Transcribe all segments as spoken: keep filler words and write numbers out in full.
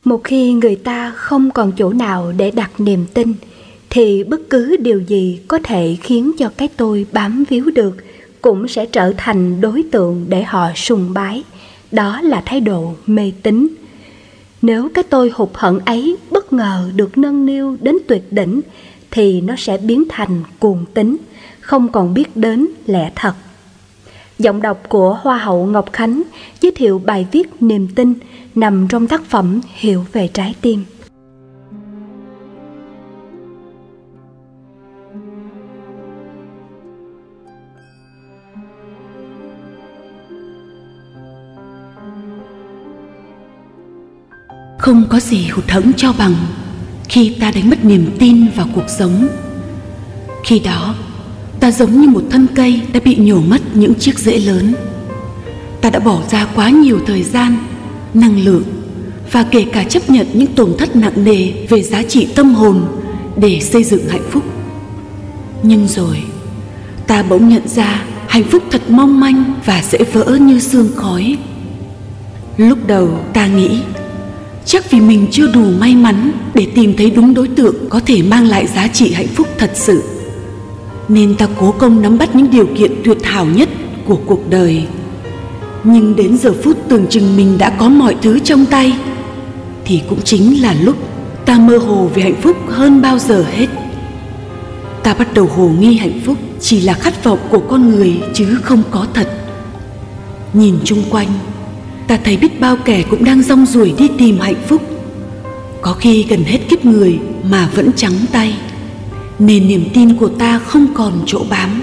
Một khi người ta không còn chỗ nào để đặt niềm tin, thì bất cứ điều gì có thể khiến cho cái tôi bám víu được cũng sẽ trở thành đối tượng để họ sùng bái. Đó là thái độ mê tín. Nếu cái tôi hụt hẫng ấy bất ngờ được nâng niu đến tuyệt đỉnh, thì nó sẽ biến thành cuồng tín, không còn biết đến lẽ thật. Giọng đọc của Hoa hậu Ngọc Khánh giới thiệu bài viết Niềm tin nằm trong tác phẩm Hiểu về trái tim. Không có gì hụt hẫng cho bằng khi ta đánh mất niềm tin vào cuộc sống. Khi đó, ta giống như một thân cây đã bị nhổ mất những chiếc rễ lớn. Ta đã bỏ ra quá nhiều thời gian, năng lượng và kể cả chấp nhận những tổn thất nặng nề về giá trị tâm hồn để xây dựng hạnh phúc. Nhưng rồi, ta bỗng nhận ra hạnh phúc thật mong manh và dễ vỡ như sương khói. Lúc đầu ta nghĩ chắc vì mình chưa đủ may mắn để tìm thấy đúng đối tượng có thể mang lại giá trị hạnh phúc thật sự, nên ta cố công nắm bắt những điều kiện tuyệt hảo nhất của cuộc đời. Nhưng đến giờ phút tưởng chừng mình đã có mọi thứ trong tay, thì cũng chính là lúc ta mơ hồ về hạnh phúc hơn bao giờ hết. Ta bắt đầu hồ nghi hạnh phúc chỉ là khát vọng của con người chứ không có thật. Nhìn chung quanh, ta thấy biết bao kẻ cũng đang rong ruổi đi tìm hạnh phúc, có khi gần hết kiếp người mà vẫn trắng tay, nên niềm tin của ta không còn chỗ bám.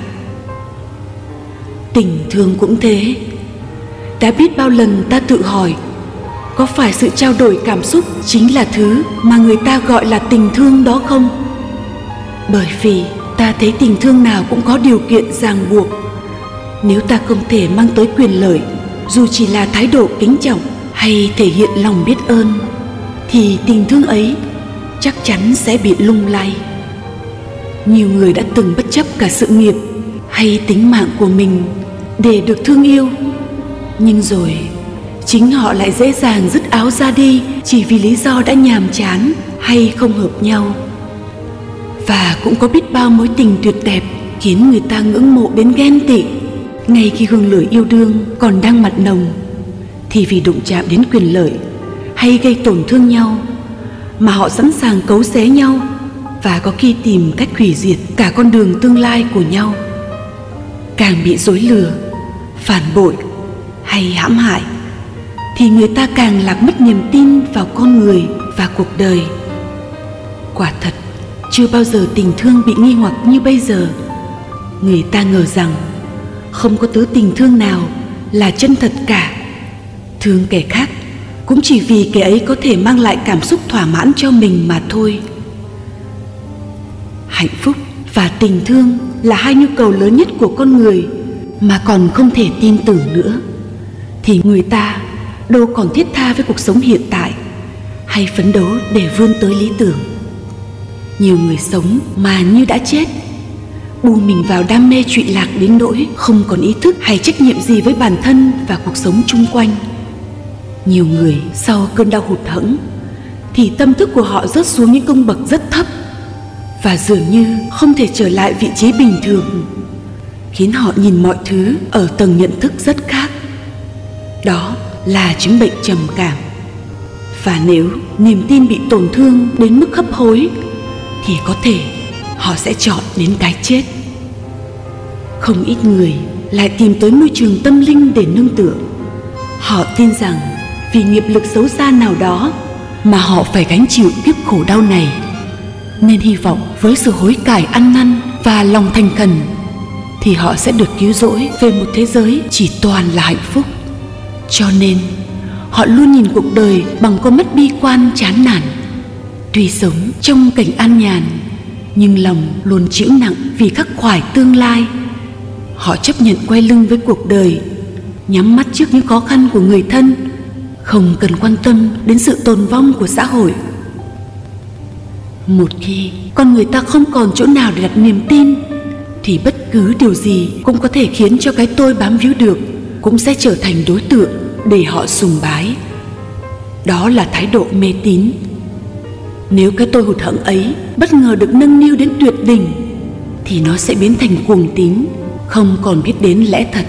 Tình thương cũng thế. Đã biết bao lần ta tự hỏi, có phải sự trao đổi cảm xúc chính là thứ mà người ta gọi là tình thương đó không? Bởi vì ta thấy tình thương nào cũng có điều kiện ràng buộc. Nếu ta không thể mang tới quyền lợi, dù chỉ là thái độ kính trọng hay thể hiện lòng biết ơn, thì tình thương ấy chắc chắn sẽ bị lung lay. Nhiều người đã từng bất chấp cả sự nghiệp hay tính mạng của mình để được thương yêu, nhưng rồi chính họ lại dễ dàng dứt áo ra đi chỉ vì lý do đã nhàm chán hay không hợp nhau. Và cũng có biết bao mối tình tuyệt đẹp khiến người ta ngưỡng mộ đến ghen tị, ngay khi hương lửa yêu đương còn đang mặn nồng, thì vì đụng chạm đến quyền lợi hay gây tổn thương nhau mà họ sẵn sàng cấu xé nhau, và có khi tìm cách hủy diệt cả con đường tương lai của nhau. Càng bị dối lừa, phản bội hay hãm hại, thì người ta càng lạc mất niềm tin vào con người và cuộc đời. Quả thật, chưa bao giờ tình thương bị nghi hoặc như bây giờ. Người ta ngờ rằng không có thứ tình thương nào là chân thật cả. Thương kẻ khác cũng chỉ vì kẻ ấy có thể mang lại cảm xúc thỏa mãn cho mình mà thôi. Hạnh phúc và tình thương là hai nhu cầu lớn nhất của con người mà còn không thể tin tưởng nữa, thì người ta đâu còn thiết tha với cuộc sống hiện tại hay phấn đấu để vươn tới lý tưởng. Nhiều người sống mà như đã chết, bù mình vào đam mê trụy lạc đến nỗi không còn ý thức hay trách nhiệm gì với bản thân và cuộc sống chung quanh. Nhiều người sau cơn đau hụt hẫng thì tâm thức của họ rớt xuống những cung bậc rất thấp, và dường như không thể trở lại vị trí bình thường, khiến họ nhìn mọi thứ ở tầng nhận thức rất khác. Đó là chứng bệnh trầm cảm. Và nếu niềm tin bị tổn thương đến mức hấp hối, thì có thể họ sẽ chọn đến cái chết. Không ít người lại tìm tới môi trường tâm linh để nương tựa. Họ tin rằng vì nghiệp lực xấu xa nào đó mà họ phải gánh chịu kiếp khổ đau này, nên hy vọng với sự hối cải ăn năn và lòng thành khẩn thì họ sẽ được cứu rỗi về một thế giới chỉ toàn là hạnh phúc. Cho nên họ luôn nhìn cuộc đời bằng con mắt bi quan chán nản. Tuy sống trong cảnh an nhàn, nhưng lòng luôn chịu nặng vì khắc khoải tương lai. Họ chấp nhận quay lưng với cuộc đời, nhắm mắt trước những khó khăn của người thân, không cần quan tâm đến sự tồn vong của xã hội. Một khi con người ta không còn chỗ nào để đặt niềm tin, thì bất cứ điều gì cũng có thể khiến cho cái tôi bám víu được cũng sẽ trở thành đối tượng để họ sùng bái. đó là thái độ mê tín. Nếu cái tôi hụt hẫng ấy bất ngờ được nâng niu đến tuyệt đỉnh, thì nó sẽ biến thành cuồng tín, không còn biết đến lẽ thật.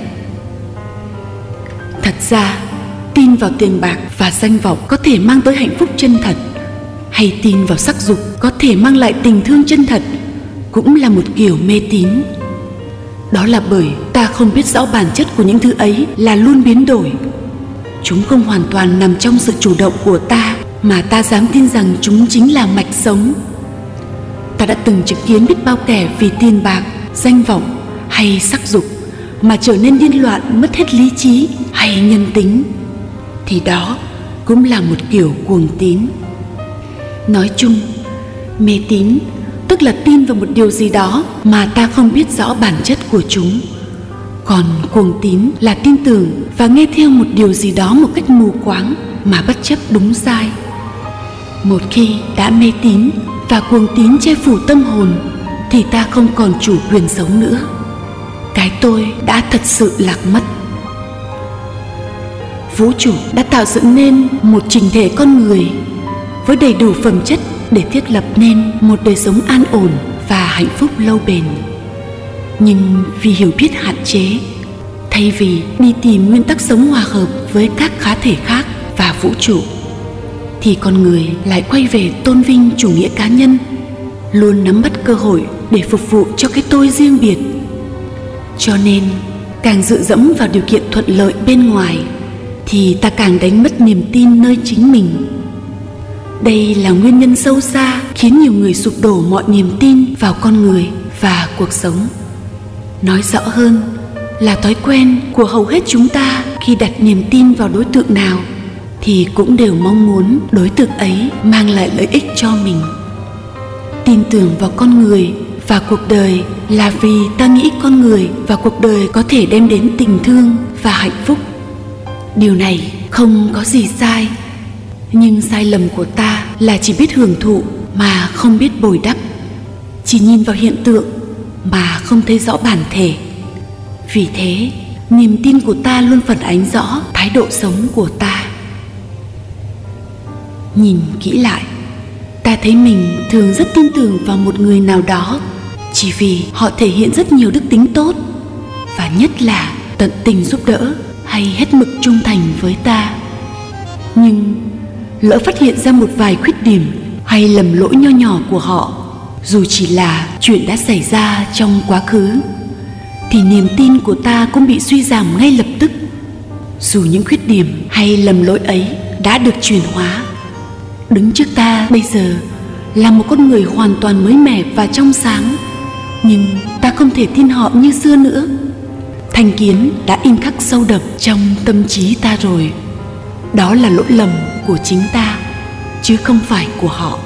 Thật ra, tin vào tiền bạc và danh vọng có thể mang tới hạnh phúc chân thật, hay tin vào sắc dục có thể mang lại tình thương chân thật, cũng là một kiểu mê tín. Đó là bởi ta không biết rõ bản chất của những thứ ấy là luôn biến đổi. Chúng không hoàn toàn nằm trong sự chủ động của ta, mà ta dám tin rằng chúng chính là mạch sống. Ta đã từng chứng kiến biết bao kẻ vì tiền bạc, danh vọng hay sắc dục mà trở nên điên loạn, mất hết lý trí hay nhân tính. Thì đó cũng là một kiểu cuồng tín. Nói chung, mê tín tức là tin vào một điều gì đó mà ta không biết rõ bản chất của chúng. Còn cuồng tín là tin tưởng và nghe theo một điều gì đó một cách mù quáng mà bất chấp đúng sai. Một khi đã mê tín và cuồng tín che phủ tâm hồn, thì ta không còn chủ quyền sống nữa. Cái tôi đã thật sự lạc mất. Vũ trụ đã tạo dựng nên một trình thể con người với đầy đủ phẩm chất để thiết lập nên một đời sống an ổn và hạnh phúc lâu bền. Nhưng vì hiểu biết hạn chế, thay vì đi tìm nguyên tắc sống hòa hợp với các khá thể khác và vũ trụ, thì con người lại quay về tôn vinh chủ nghĩa cá nhân, luôn nắm bắt cơ hội để phục vụ cho cái tôi riêng biệt. Cho nên càng dựa dẫm vào điều kiện thuận lợi bên ngoài, thì ta càng đánh mất niềm tin nơi chính mình. Đây là nguyên nhân sâu xa khiến nhiều người sụp đổ mọi niềm tin vào con người và cuộc sống. Nói rõ hơn là thói quen của hầu hết chúng ta khi đặt niềm tin vào đối tượng nào thì cũng đều mong muốn đối tượng ấy mang lại lợi ích cho mình. Tin tưởng vào con người và cuộc đời là vì ta nghĩ con người và cuộc đời có thể đem đến tình thương và hạnh phúc. Điều này không có gì sai. Nhưng sai lầm của ta là chỉ biết hưởng thụ mà không biết bồi đắp, chỉ nhìn vào hiện tượng mà không thấy rõ bản thể. Vì thế, niềm tin của ta luôn phản ánh rõ thái độ sống của ta. Nhìn kỹ lại, ta thấy mình thường rất tin tưởng vào một người nào đó chỉ vì họ thể hiện rất nhiều đức tính tốt, và nhất là tận tình giúp đỡ hay hết mực trung thành với ta. Nhưng lỡ phát hiện ra một vài khuyết điểm hay lầm lỗi nho nhỏ của họ, dù chỉ là chuyện đã xảy ra trong quá khứ, thì niềm tin của ta cũng bị suy giảm ngay lập tức. Dù những khuyết điểm hay lầm lỗi ấy đã được chuyển hóa, đứng trước ta bây giờ là một con người hoàn toàn mới mẻ và trong sáng, nhưng ta không thể tin họ như xưa nữa. Thành kiến đã in khắc sâu đậm trong tâm trí ta rồi. Đó là lỗi lầm của chính ta, chứ không phải của họ.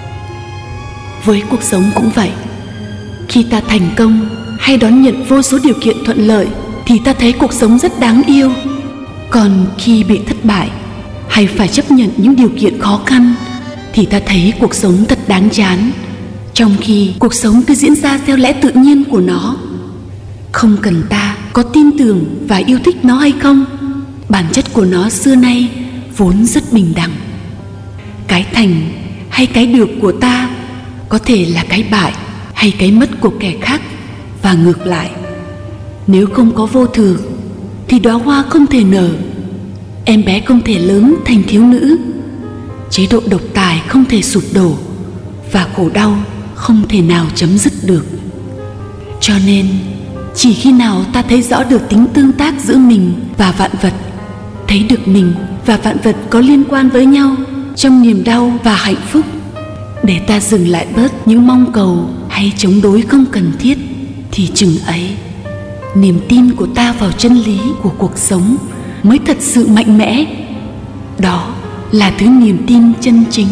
Với cuộc sống cũng vậy. Khi ta thành công hay đón nhận vô số điều kiện thuận lợi thì ta thấy cuộc sống rất đáng yêu. Còn khi bị thất bại hay phải chấp nhận những điều kiện khó khăn thì ta thấy cuộc sống thật đáng chán, trong khi cuộc sống cứ diễn ra theo lẽ tự nhiên của nó. Không cần ta có tin tưởng và yêu thích nó hay không, bản chất của nó xưa nay vốn rất bình đẳng. Cái thành hay cái được của ta có thể là cái bại hay cái mất của kẻ khác, và ngược lại. Nếu không có vô thường thì đóa hoa không thể nở, em bé không thể lớn thành thiếu nữ, chế độ độc tài không thể sụp đổ, và khổ đau không thể nào chấm dứt được. Cho nên chỉ khi nào ta thấy rõ được tính tương tác giữa mình và vạn vật, thấy được mình và vạn vật có liên quan với nhau trong niềm đau và hạnh phúc, để ta dừng lại bớt những mong cầu hay chống đối không cần thiết, thì chừng ấy niềm tin của ta vào chân lý của cuộc sống mới thật sự mạnh mẽ. Đó là thứ niềm tin chân chính.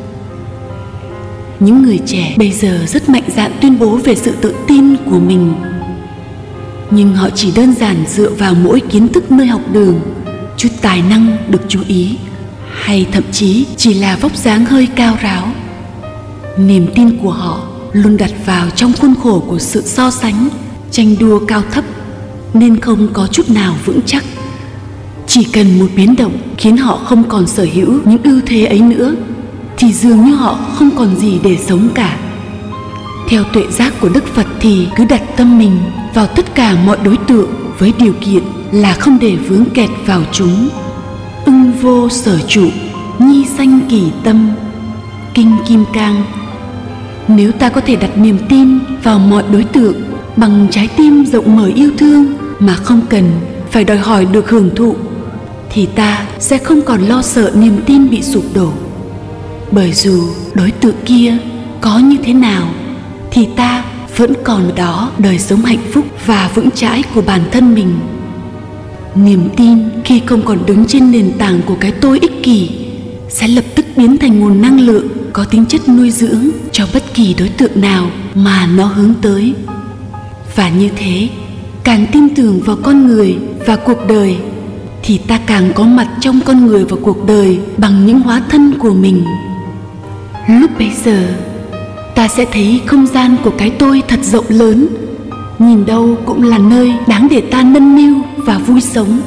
Những người trẻ bây giờ rất mạnh dạn tuyên bố về sự tự tin của mình, nhưng họ chỉ đơn giản dựa vào mỗi kiến thức nơi học đường, chút tài năng được chú ý, hay thậm chí chỉ là vóc dáng hơi cao ráo. Niềm tin của họ luôn đặt vào trong khuôn khổ của sự so sánh, tranh đua cao thấp, nên không có chút nào vững chắc. Chỉ cần một biến động khiến họ không còn sở hữu những ưu thế ấy nữa, thì dường như họ không còn gì để sống cả. Theo tuệ giác của Đức Phật thì cứ đặt tâm mình vào tất cả mọi đối tượng với điều kiện là không để vướng kẹt vào chúng. Ưng vô sở trụ, nhi sanh kỳ tâm. Kinh Kim Cang. Nếu ta có thể đặt niềm tin vào mọi đối tượng bằng trái tim rộng mở yêu thương mà không cần phải đòi hỏi được hưởng thụ, thì ta sẽ không còn lo sợ niềm tin bị sụp đổ. Bởi dù đối tượng kia có như thế nào thì ta vẫn còn đó đời sống hạnh phúc và vững chãi của bản thân mình. Niềm tin khi không còn đứng trên nền tảng của cái tôi ích kỷ sẽ lập tức biến thành nguồn năng lượng có tính chất nuôi dưỡng cho bất kỳ đối tượng nào mà nó hướng tới. Và như thế, càng tin tưởng vào con người và cuộc đời thì ta càng có mặt trong con người và cuộc đời bằng những hóa thân của mình. Lúc bấy giờ, ta sẽ thấy không gian của cái tôi thật rộng lớn, nhìn đâu cũng là nơi đáng để ta nâng niu và vui sống.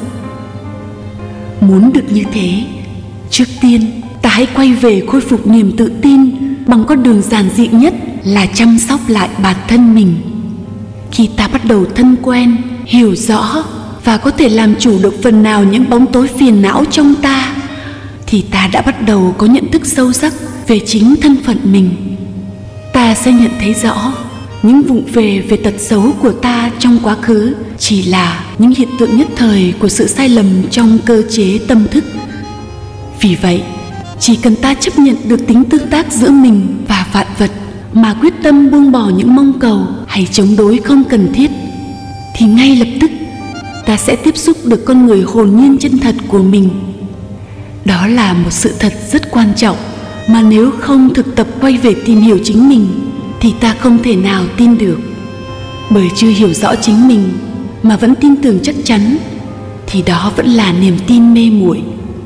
Muốn được như thế, trước tiên ta hãy quay về khôi phục niềm tự tin bằng con đường giản dị nhất là chăm sóc lại bản thân mình. Khi ta bắt đầu thân quen, hiểu rõ và có thể làm chủ được phần nào những bóng tối phiền não trong ta, thì ta đã bắt đầu có nhận thức sâu sắc về chính thân phận mình. Ta sẽ nhận thấy rõ những vụng về về tật xấu của ta trong quá khứ chỉ là những hiện tượng nhất thời của sự sai lầm trong cơ chế tâm thức. Vì vậy, chỉ cần ta chấp nhận được tính tương tác giữa mình và vạn vật mà quyết tâm buông bỏ những mong cầu hay chống đối không cần thiết, thì ngay lập tức ta sẽ tiếp xúc được con người hồn nhiên chân thật của mình. Đó là một sự thật rất quan trọng mà nếu không thực tập quay về tìm hiểu chính mình thì ta không thể nào tin được. Bởi chưa hiểu rõ chính mình mà vẫn tin tưởng chắc chắn thì đó vẫn là niềm tin mê muội.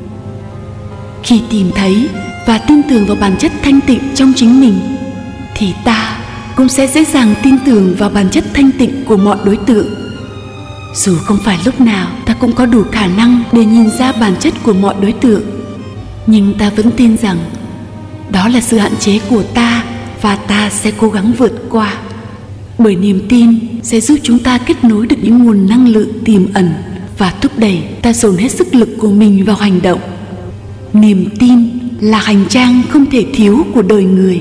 Khi tìm thấy và tin tưởng vào bản chất thanh tịnh trong chính mình thì ta cũng sẽ dễ dàng tin tưởng vào bản chất thanh tịnh của mọi đối tượng. Dù không phải lúc nào ta cũng có đủ khả năng để nhìn ra bản chất của mọi đối tượng, nhưng ta vẫn tin rằng đó là sự hạn chế của ta và ta sẽ cố gắng vượt qua. Bởi niềm tin sẽ giúp chúng ta kết nối được những nguồn năng lượng tiềm ẩn và thúc đẩy ta dồn hết sức lực của mình vào hành động. Niềm tin là hành trang không thể thiếu của đời người.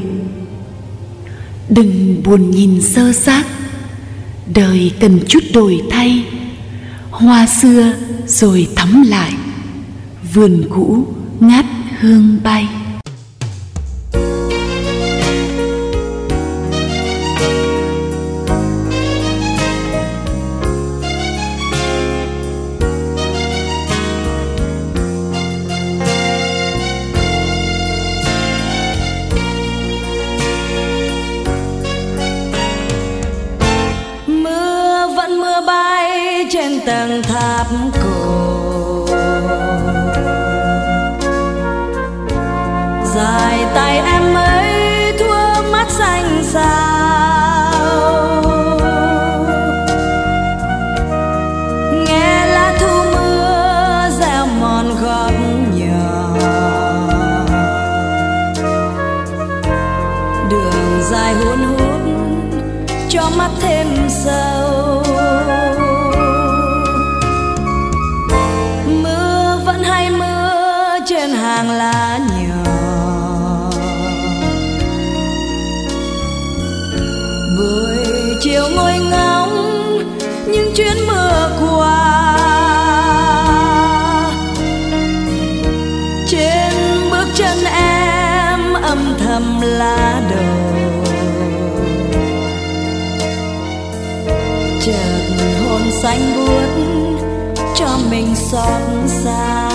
Đừng buồn nhìn sơ xác, đời cần chút đổi thay. Hoa xưa rồi thắm lại, vườn cũ ngát hương bay. Trên tầng tháp cổ, dài tay em ấy thua mắt xanh xao, nghe lá thu mưa reo mòn gót nhỏ, đường dài hun hút cho mắt thêm sâu. Hàng lá nhỏ, buổi chiều ngồi ngóng những chuyến mưa qua, trên bước chân em âm thầm lá đổ, chợt hồn xanh buốt cho mình xót xa.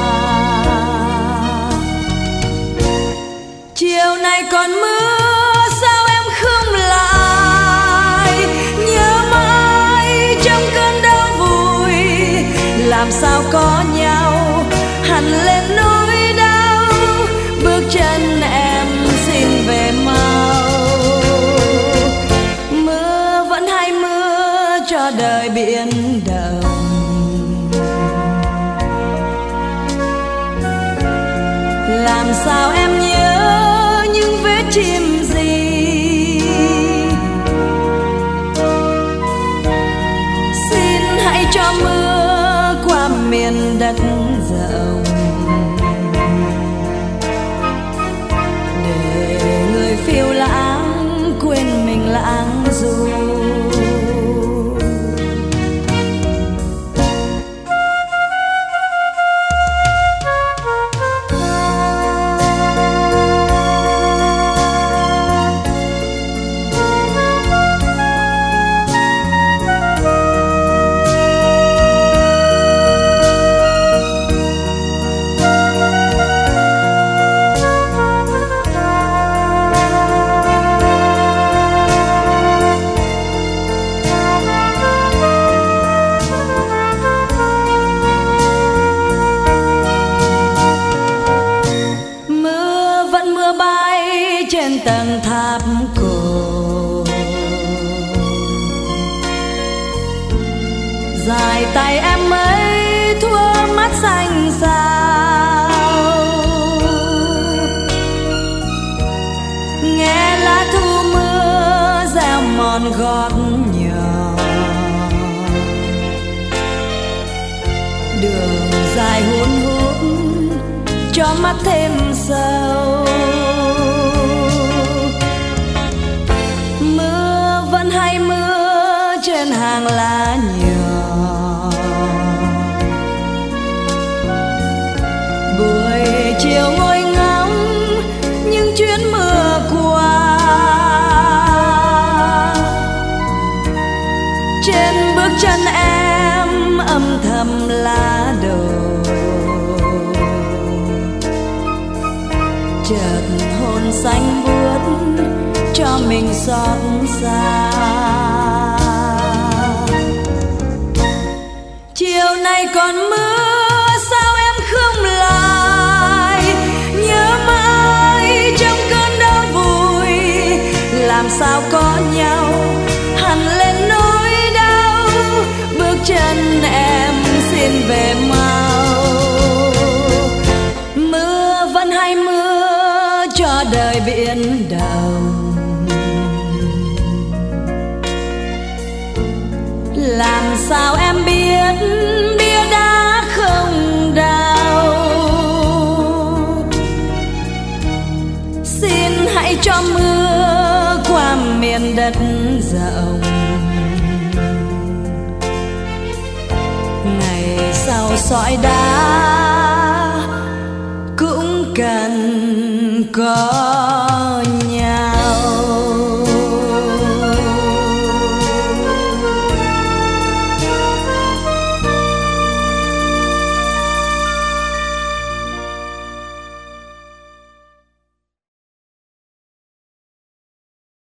Chiều nay còn mưa sao em không lại, nhớ mãi trong cơn đau vui, làm sao có nhau hằn lên nỗi đau, bước chân em xin về mau. Mưa vẫn hay mưa cho đời biển động, chim gì. Xin hãy cho mưa qua miền đất rộng, để người phiêu lãng quên mình lãng du. Trên tầng tháp cổ, dài tay em ấy thua mắt xanh xao. Nghe lá thu mưa reo mòn gót nhỏ, đường dài hun hút cho mắt thêm sâu. Hay mưa trên hàng lá nhỏ, buổi chiều ngồi ngóng những chuyến mưa qua. Trên bước chân em âm thầm lá đổ, chợt hồn xanh buốt cho mình xót xa. Chiều nay còn mưa sao em không lại, nhớ mãi trong cơn đau vui. Làm sao có nhau hằn lên nỗi đau, bước chân em xin về mau. Mưa vẫn hay mưa cho đời biển động, làm sao em biết bia đá không đau. Xin hãy cho mưa qua miền đất rộng, ngày sau sỏi đá cũng cần có